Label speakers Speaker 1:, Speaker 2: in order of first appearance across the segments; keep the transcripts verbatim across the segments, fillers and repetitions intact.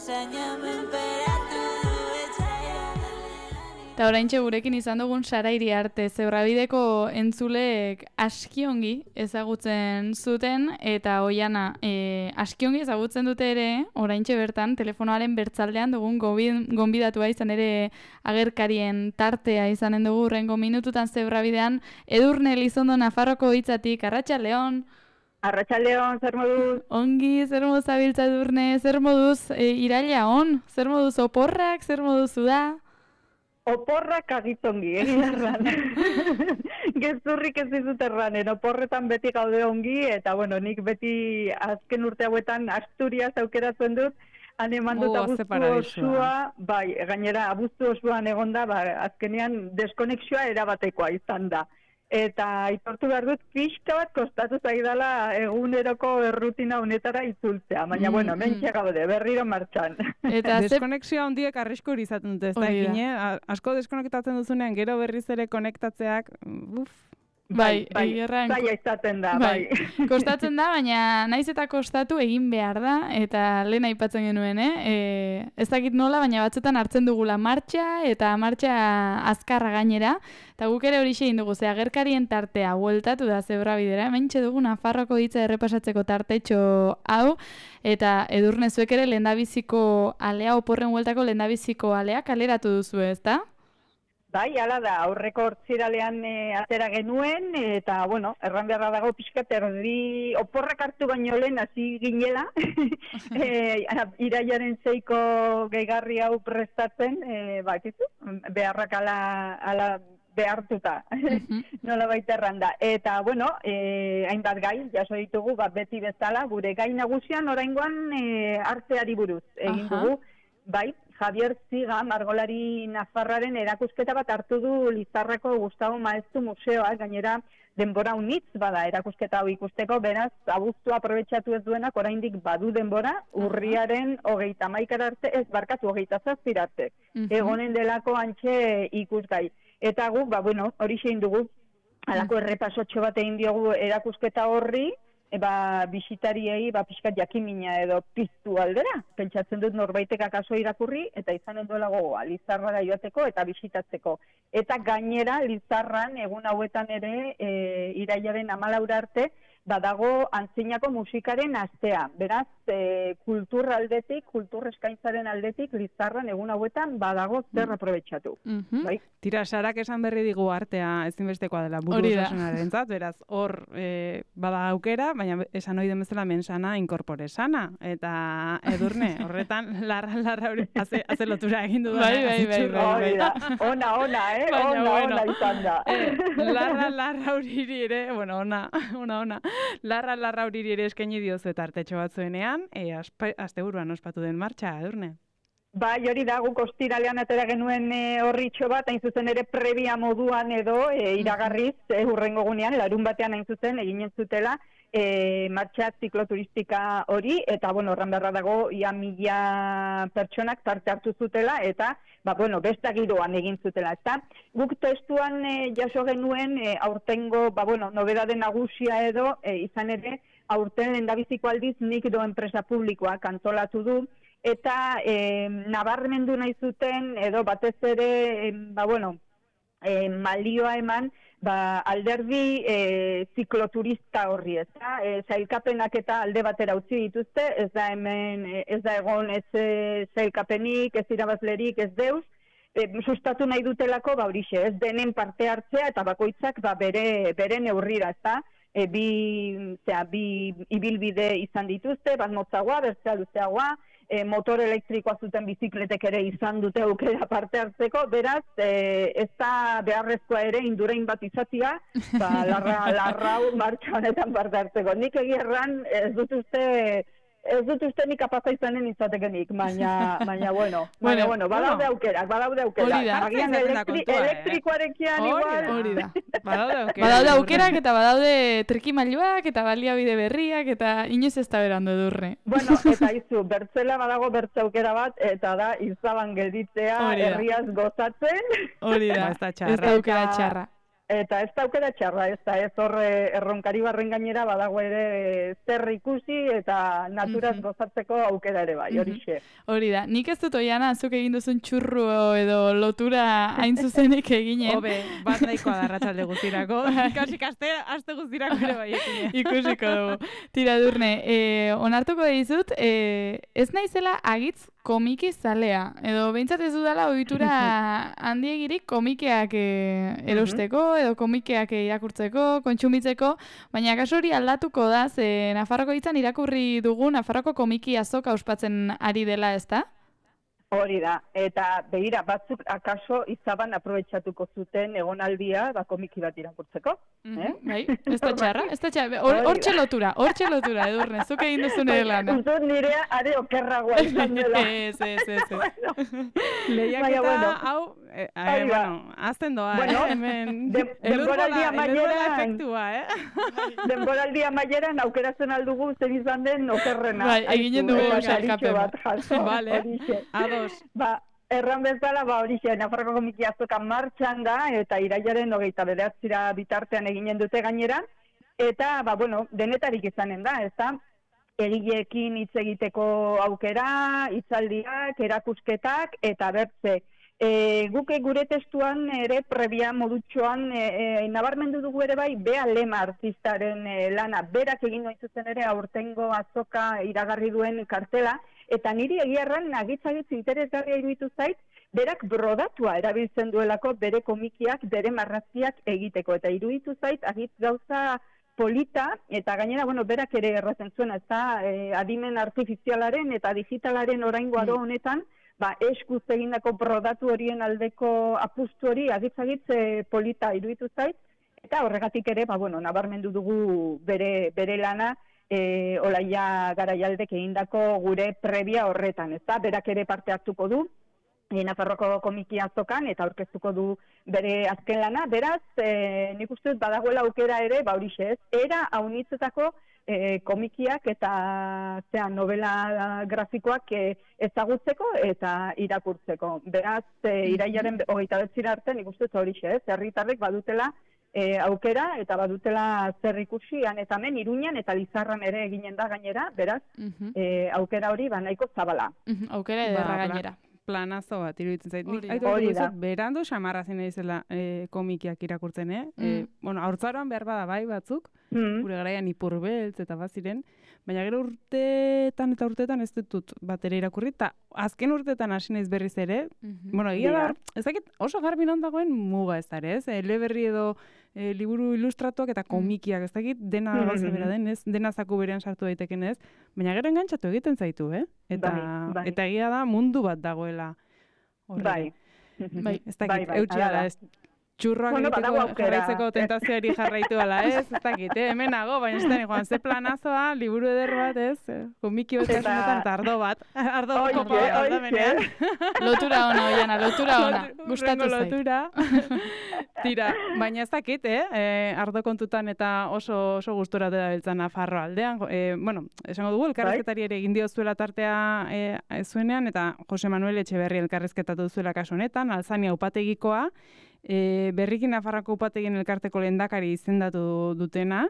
Speaker 1: Eta oraintxe gurekin izan dugun Sara Iriarte, Zebrabideko entzuleek askiongi ezagutzen zuten, eta Oiana e, askiongi ezagutzen dute ere, oraintxe bertan, telefonoaren bertzaldean dugun gonbidatua izan ere agerkarien tartea izanen dugu urrengo minututan Zebrabidean, Edurne Elizondo Nafarroko hitzatik, Arratsaldeon.
Speaker 2: Arratsaldeon, zer moduz?
Speaker 1: Ongi, zer moduz abiltza Edurne, zer moduz e, iraila on, zer moduz oporrak, zer moduz da?
Speaker 2: Oporrak agitongi, egin erran. Gezurrik ez dizut erranen, oporretan beti gaude ongi, eta bueno, nik beti azken urte hauetan Asturias aukeratzen dut, han eman dut
Speaker 3: oh,
Speaker 2: abuztu osua, bai, gainera abuztu osuan egonda, ba, azkenean deskonexioa erabatekoa izan da. Eta aitortu behar dut, pixka bat kostatu zaidala eguneroko errutina honetara itzultzea. Baina, mm, bueno, mentxe gaude, berriro martxan.
Speaker 3: Eta deskonexioa hondiek arrisko hori izaten dute, ez da egine? Asko deskonektatzen duzunean, gero berriz ere konektatzeak, uf.
Speaker 1: Bai,
Speaker 2: bai,
Speaker 1: egerran.
Speaker 2: Zaila izaten da, bai.
Speaker 1: bai. Kostatzen da, baina naiz eta kostatu egin behar da, eta lehen aipatzen genuen, eh? E, ez dakit nola, baina batzutan hartzen dugula martxa, eta martxa azkarra gainera, eta guk ere hori egin dugu, ze agerkarien tartea, bueltatu da Zebrabidera, hementxe dugu Nafarroko hitza errepasatzeko tartetxo hau, eta Edurne zuek ere lehendabiziko alea, oporren bueltako lehendabiziko alea kaleratu duzu, ez da?
Speaker 2: Bai, hala da, aurreko hortziralean e, atera genuen, eta, bueno, erran beharra dago pixkat erdi oporrak hartu baino lehen hasi ginela, e, iraiaren zeiko gehigarri hau prestatzen, e, ba, ekizu, beharrak ala, ala behartuta, nola baita erran da. Eta, bueno, e, hainbat gai, jaso ditugu, bat beti bezala, gure gai nagusian, oraingoan e, arteari buruz egin dugu, bai, Javier Ziga, margolari nafarraren erakusketa bat hartu du Lizarrako Gustavo Maeztu museoa, gainera denbora unitz bada erakusketa hau ikusteko, beraz, abuztua aprobetxatu ez duenak, oraindik badu denbora, urriaren hogeita hamaikara arte, ez barkatu hogeita zazpira arte, egonen delako antxe ikusgai. Eta guk, ba, bueno, hori zein dugu, alako errepasotxo bat egin diogu erakusketa horri, Eba, bisitariei, ba, pixkat jakimina edo piztu aldera. Pentsatzen dut norbaitek akaso irakurri, eta izanen duela gogoa, Lizarrara joateko eta bisitatzeko. Eta gainera, Lizarran, egun hauetan ere, e, irailaren hamalaura arte, badago antzinako musikaren astea. Beraz, e, kultur aldetik, kultur eskaintzaren aldetik, Lizarran egun hauetan badago zer aprobetxatu.
Speaker 3: Mm-hmm. Bai? Tira, Sarak esan berri digu artea ezinbestekoa dela buru osasunaren zat, beraz, hor e, bada aukera, baina esan hori demezela mensana inkorpore sana. Eta Edurne, horretan larra, larra, haze, haze lotura egin du da.
Speaker 1: Bai, bai, bai, bai,
Speaker 2: bai. Ona, ona, eh? Baina, ona, bueno, ona izan da.
Speaker 3: Eh, larra, larra uriri ere, bueno, ona, ona, ona. Larra, larra uriri ere eskaini diozu eta artetxo batzuenean, e, azte buruan ospatu den martxa, Edurne?
Speaker 2: Bai, hori da, guk ostiralean atera genuen e, horritxo bat, hain zuzen ere prebia moduan edo, e, iragarriz, e, hurrengo gunean, larun batean hain zuzen, eginen zutela, e, martxa zikloturistika hori, eta, bueno, horren beharra dago, ia mila pertsonak parte hartu zutela, eta, ba, bueno, besta giroan egin zutela, eta guk testuan e, jaso genuen, e, aurtengo, ba, bueno, nobedade nagusia edo, e, izan ere, aurten lehendabiziko aldiz nik do enpresa publikoak antolatu du, eta e, nabarmendu nahi zuten, edo batez ere, e, ba, bueno, e, malioa eman, ba, alderdi e, zikloturista horri, ez da? E, zailkapenak eta alde batera utzi dituzte, ez da hemen, ez da egon ez e, zailkapenik, ez irabazlerik, ez deus, e, sustatu nahi dutelako, ba, horixe, ez denen parte hartzea, eta bakoitzak ba, bere, bere neurrira, ez da? E, bi, zera, bi ibilbide izan dituzte, bat motzagoa, bertzea luzeagoa, E, motor elektrikoa zuten bizikletek ere izan dute aukera parte hartzeko, beraz, e, ez da beharrezkoa ere indurain bat izatia, ba, larra, larra martxa honetan parte hartzeko. Nik egierran ez dut uste, ez dut uste nik kapaza izanen izatekenik, baina, baina, bueno, baina, bueno, badaude aukerak, badaude aukerak.
Speaker 1: Hori da.
Speaker 2: Agian elektri, elektrikoarekian igual.
Speaker 1: Hori da.
Speaker 3: Badaude aukerak.
Speaker 1: Badaude aukerak eta badaude trikimailuak eta baliabide berriak eta inoiz ez da berandu Edurne.
Speaker 2: Bueno, eta izu, bertzela badago bertze aukera bat, eta da izaban gelditzea herriaz gozatzen.
Speaker 1: Hori da,
Speaker 3: ez da txarra.
Speaker 1: Ez da aukera txarra.
Speaker 2: eta ez da aukera txarra, ez da ez hor erronkari barren gainera badago ere zer ikusi eta naturaz
Speaker 1: Mhm.
Speaker 2: gozatzeko aukera ere bai, horixe.
Speaker 1: Hori da, nik ez dut oiana, zuk egin duzun txurru edo lotura hain zuzenik eginen.
Speaker 3: Hobe, bat nahikoa da arratsalde guztirako. Kasik aste, aste guztirako ere bai egine.
Speaker 1: Ikusiko dugu. Tira Edurne, eh, onartuko dizut, eh, ez naizela agitz komiki zalea. Edo behintzat ez dudala ohitura handiegirik komikeak eh, erosteko, edo komikeak irakurtzeko, kontsumitzeko, baina kaso hori aldatuko da, ze Nafarroko hitzan irakurri dugu Nafarroko komiki azoka ospatzen ari dela, ezta?
Speaker 2: Hori da, eta begira, batzuk akaso izaban aprobetxatuko zuten egonaldia da komiki bat irakurtzeko. Eh?
Speaker 1: Bai, ez da txarra, ez da txarra. Hortxe lotura, hortxe lotura, Edurne, zuk egin duzu nire lana.
Speaker 2: Uzut nirea are okerragoa izan dela.
Speaker 1: Ez, ez, ez.
Speaker 3: Lehiaketa
Speaker 2: bueno.
Speaker 3: hau, eh, eh,
Speaker 2: Hori da.
Speaker 3: bueno, azten doa,
Speaker 2: Bueno,
Speaker 3: eh, hemen.
Speaker 2: de-
Speaker 3: elurbola-
Speaker 2: denboraldia
Speaker 3: elurbola
Speaker 2: amaieran-
Speaker 3: efektua, eh?
Speaker 2: Denboraldi amaieran aukeratzen aldugu zen izan den okerrena.
Speaker 1: Bai, eginen
Speaker 2: Aizu,
Speaker 1: dugu
Speaker 2: eta
Speaker 1: sailkapen
Speaker 2: saritxo
Speaker 1: bat.
Speaker 2: bat jaso.
Speaker 3: Vale.
Speaker 2: Horixe.
Speaker 3: Ados.
Speaker 2: Ba, erran bezala, ba, horixe, Nafarroko komiki azoka martxan da, eta irailaren hogeita bederatzira bitartean eginen dute gainera, eta, ba, bueno, denetarik izanen da, ez da? Egileekin hitz egiteko aukera, hitzaldiak, erakusketak, eta bertze. E, guk gure testuan ere prebia modutxoan e, e, nabarmendu dugu ere bai Bea Lema artistaren e, lana, berak egin noiz zuzen ere aurtengo azoka iragarri duen kartela, eta niri egiarran agitz-agitz interesgarria iruditu zait, berak brodatua erabiltzen duelako bere komikiak, bere marrazkiak egiteko, eta iruditu zait agitz gauza polita, eta gainera, bueno, berak ere erraten zuen, ez da, e, adimen artifizialaren eta digitalaren oraingo aro honetan, ba, eskuz egindako brodatu horien aldeko apustu hori agitz-agitz e, polita iruditu zait, eta horregatik ere, ba, bueno, nabarmendu dugu bere, bere lana, e, Olaia Garaialdek egindako gure prebia horretan, ez da, berak ere parte hartuko du, e, Nafarroko komiki azokan, eta aurkeztuko du bere azken lana, beraz, e, nik uste dut badagoela aukera ere, ba horixe ez, era haunitzetako E, komikiak eta zea, novela grafikoak e, ezagutzeko eta irakurtzeko. Beraz, e, irailaren hogeita betzira arte, nik uste horixe, ez? Herritarrek badutela e, aukera eta badutela zer ikusi han eta hemen Iruñan eta Lizarran ere eginen da gainera, beraz, e, aukera hori ba nahiko zabala.
Speaker 1: Aukera ederra
Speaker 3: Ba,
Speaker 1: gainera.
Speaker 3: Planazo bat iruditzen zait. Nik
Speaker 1: Hori da.
Speaker 3: aitu
Speaker 2: Hori da.
Speaker 3: dizut, berandu xamarra zine izela e, komikiak irakurtzen, eh? E, bueno, haurtzaroan behar bada bai batzuk,
Speaker 2: Mm.
Speaker 3: gure garaian ipurbeltz eta baziren, baina gero urteetan eta urteetan ez dut bat ere irakurri, eta azken urteetan hasi naiz berriz ere, bueno, egia da, ez dakit oso garbi non dagoen muga ez da ere, ez? Eleberri edo e, liburu ilustratuak eta komikiak, ez dakit dena
Speaker 2: Mhm.
Speaker 3: gauza bera den, ez? Dena zaku berean sartu daiteken ez? Baina gero engantzatu egiten zaitu, eh? Eta,
Speaker 2: Bai, bai.
Speaker 3: eta egia da mundu bat dagoela. Horre.
Speaker 2: Bai.
Speaker 1: Bai,
Speaker 3: Ez dakit,
Speaker 2: Bai, bai,
Speaker 3: eutxi
Speaker 2: hala
Speaker 3: ala,
Speaker 2: da.
Speaker 3: ez txurroak
Speaker 2: Bueno,
Speaker 3: egiteko
Speaker 2: badago aukera.
Speaker 3: jarraitzeko tentazioari jarraitu ala, ez? Ez dakit, eh? Hemen nago, baina ez da, joan, ze planazoa, liburu eder bat, ez? Komiki bat
Speaker 2: Eta-
Speaker 3: kasunetan, eta ardo bat. Ardo
Speaker 2: Oixe,
Speaker 3: kopa bat,
Speaker 2: oixe.
Speaker 3: aldamenean.
Speaker 1: Lotura ona, Oiana, lotura ona. Gustatu
Speaker 3: Hurrengo
Speaker 1: zait.
Speaker 3: lotura. Tira, baina ez dakit, eh? E, ardo kontutan eta oso oso gustora da beltzan Nafarro aldean. E, bueno, esango dugu, elkarrezketari ere egin diozuela tartea e, zuenean, eta Jose Manuel Etxeberri elkarrezketatu duzuela kasu honetan, Alzania upategikoa, e, berriki Nafarroko upategien elkarteko lehendakari izendatu dutena,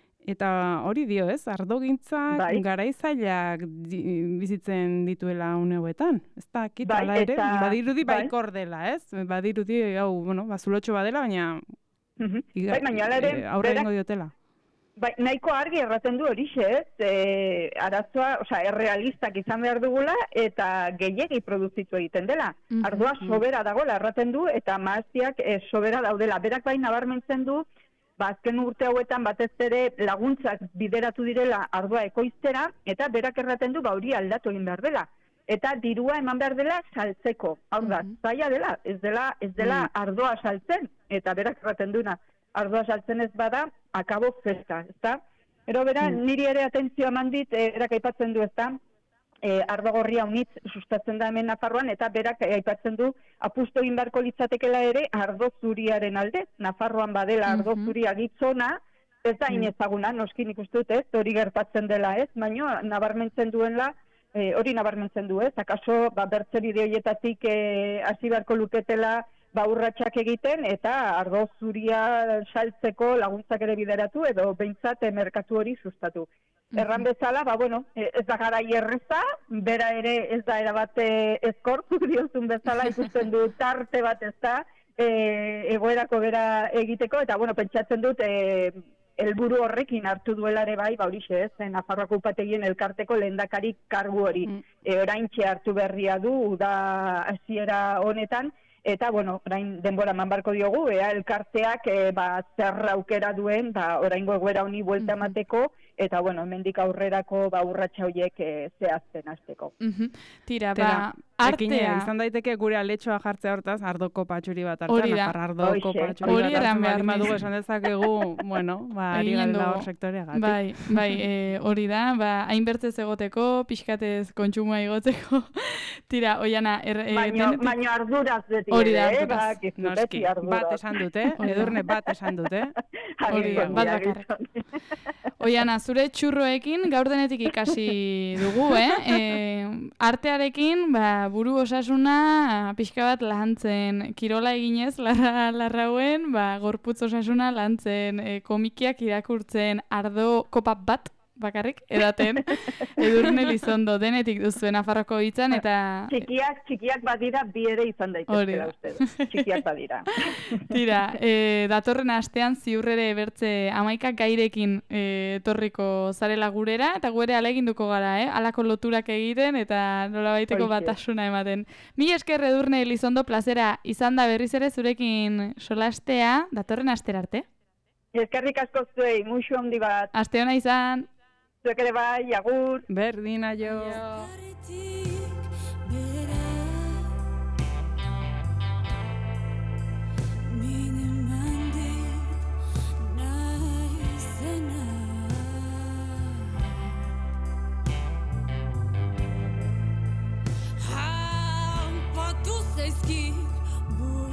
Speaker 3: eta hori dio, ez? Ardogintzak
Speaker 2: Bai.
Speaker 3: garaizailak di, bizitzen dituela une hauetan. Ez da, kit,
Speaker 2: Bai,
Speaker 3: hala ere,
Speaker 2: eta-
Speaker 3: badirudi
Speaker 2: bai.
Speaker 3: baikor dela, ez? Badirudi, hau, bueno, bazulotxo badela, baina
Speaker 2: Mhm.
Speaker 3: iga-
Speaker 2: Bai, baina hala ere,
Speaker 3: eh, aurre
Speaker 2: berak-
Speaker 3: egingo diotela.
Speaker 2: Bai, nahiko argi erraten du horixe, ez? E, arazoa, osea, errealistak izan behar dugula eta gehiegi produzitu egiten dela.
Speaker 1: Mhm.
Speaker 2: Ardua sobera dagoela erraten du eta mahastiak e, sobera daudela. Berak bai nabarmentzen du, ba, azken urte hauetan batez ere laguntzak bideratu direla ardua ekoiztera eta berak erraten du ba hori aldatu egin behar dela. Eta dirua eman behar dela saltzeko. Hau da, zaila dela, ez dela, ez dela ardoa saltzen eta berak erraten duna. Ardoa saltzen ez bada, akabo festa, ezta? Ero bera, niri ere atentzioa eman dit, eh, berak aipatzen du, ezta? E, ardo gorria unitz sustatzen da hemen Nafarroan, eta berak aipatzen du, apustu egin beharko litzatekela ere, ardo zuriaren alde. Nafarroan badela ardo zuria gitzona, ez da inezaguna, noski nik uste dut, ez? Hori gertatzen dela, ez? Baina, nabarmentzen duenla, e, hori nabarmentzen du, ez? Akaso, ba, bertze bide horietatik hasi beharko luketela, ba urratsak egiten eta ardo zuria saltzeko laguntzak ere bideratu edo behintzat merkatu hori sustatu. Erran bezala, ba, bueno, ez da garai erreza, bera ere ez da erabate eskortu diozun bezala, ikusten du tarte bat ez da, e, egoerako bera egiteko, eta, bueno, pentsatzen dut, e, helburu horrekin hartu duela ere bai, ba horixe ez, Nafarroako upategien elkarteko lehendakari kargu hori. Mm. E, oraintxe hartu berria du, da hasiera honetan, eta, bueno, orain denbora eman barko diogu, ea elkarteak e, ba, zer aukera duen, ba, oraingo egoera honi buelta emateko, eta, bueno, hemendik aurrerako ba, urratsa horiek e, zehazten hasteko.
Speaker 1: Mm-hmm. Tira, ba, artea.
Speaker 3: Izan daiteke gure aletxoa jartzea hortaz, ardoko patxuri bat hartzea,
Speaker 1: hori da.
Speaker 3: Nafar ardoko patxuri bat hartzen baldin badugu esan dezakegu, bueno, ba, ari garela hor sektoreagatik.
Speaker 1: Bai, bai, e, hori da, ba, hainbertzez egoteko, pixkatez kontsumoa igoteko. Tira, Oiana, er, e,
Speaker 2: baino, denetik... baino arduraz beti
Speaker 1: hori da,
Speaker 2: ere,
Speaker 1: ba,
Speaker 3: noski, bat esan dute, Edurne bat esan dute.
Speaker 1: Hori da, bat bakarrik. Oiana, zure txurroekin gaur denetik ikasi dugu, eh? E, artearekin, ba, buru osasuna pixka bat lantzen, kirola eginez, larra, larrauen, ba, gorputz osasuna lantzen, e, komikiak irakurtzen, ardo kopa bat, bakarrik, edaten, Edurne Elizondo, denetik duzuen Nafarroko hitzan, eta...
Speaker 2: Txikiak, txikiak badira, bi ere izan daitezkela uste. Txikiak badira.
Speaker 1: Tira, e, datorren astean ziurrere bertze amaikak gairekin e, etorriko zarela gurera, eta gure aleginduko gara, eh? Alako loturak egiten, eta nolabaiteko batasuna ematen. Mi esker Edurne Elizondo, plazera izan da berriz ere zurekin solastea, datorren astera arte.
Speaker 2: Eskerrik asko zuei, musu handi bat.
Speaker 1: Aste hona izan.
Speaker 2: Zuek ere bai, agur.
Speaker 3: Berdin, aio.
Speaker 4: Zaizki